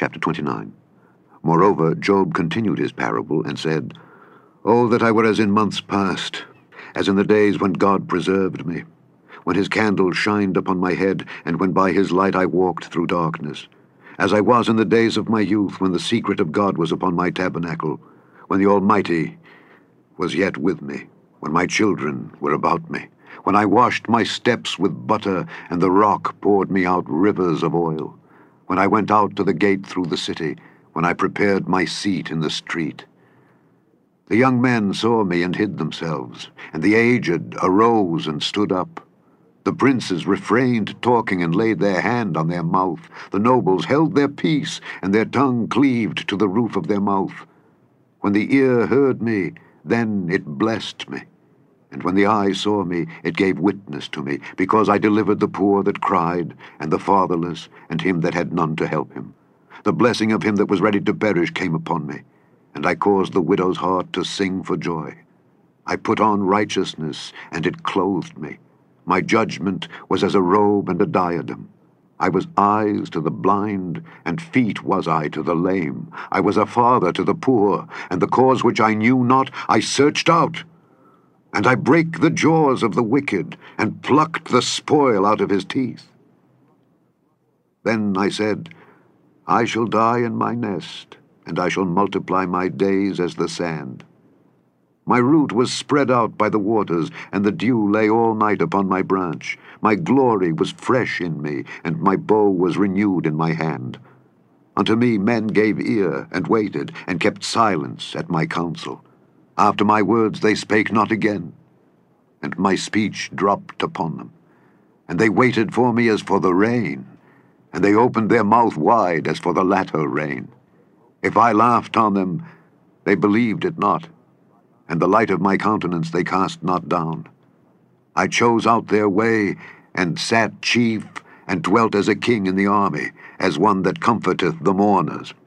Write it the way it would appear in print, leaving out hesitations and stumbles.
Chapter 29. Moreover, Job continued his parable and said, "Oh, that I were as in months past, as in the days when God preserved me, when his candle shined upon my head, and when by his light I walked through darkness, as I was in the days of my youth, when the secret of God was upon my tabernacle, when the Almighty was yet with me, when my children were about me, when I washed my steps with butter, and the rock poured me out rivers of oil, when I went out to the gate through the city, when I prepared my seat in the street. The young men saw me and hid themselves, and the aged arose and stood up. The princes refrained talking and laid their hand on their mouth. The nobles held their peace, and their tongue cleaved to the roof of their mouth. When the ear heard me, then it blessed me. And when the eye saw me, it gave witness to me, because I delivered the poor that cried, and the fatherless, and him that had none to help him. The blessing of him that was ready to perish came upon me, and I caused the widow's heart to sing for joy. I put on righteousness, and it clothed me. My judgment was as a robe and a diadem. I was eyes to the blind, and feet was I to the lame. I was a father to the poor, and the cause which I knew not I searched out. And I brake the jaws of the wicked, and plucked the spoil out of his teeth. Then I said, I shall die in my nest, and I shall multiply my days as the sand. My root was spread out by the waters, and the dew lay all night upon my branch. My glory was fresh in me, and my bow was renewed in my hand. Unto me men gave ear, and waited, and kept silence at my counsel. After my words they spake not again, and my speech dropped upon them. And they waited for me as for the rain, and they opened their mouth wide as for the latter rain. If I laughed on them, they believed it not, and the light of my countenance they cast not down. I chose out their way, and sat chief, and dwelt as a king in the army, as one that comforteth the mourners.